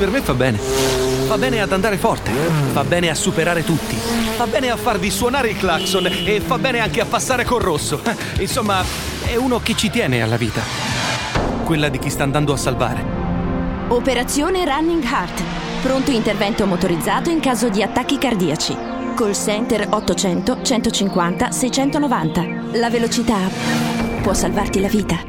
Per me fa bene. Fa bene ad andare forte. Fa bene a superare tutti. Fa bene a farvi suonare il clacson e fa bene anche a passare col rosso. Insomma, è uno che ci tiene alla vita. Quella di chi sta andando a salvare. Operazione Running Heart. Pronto intervento motorizzato in caso di attacchi cardiaci. Call center 800 150 690. La velocità può salvarti la vita.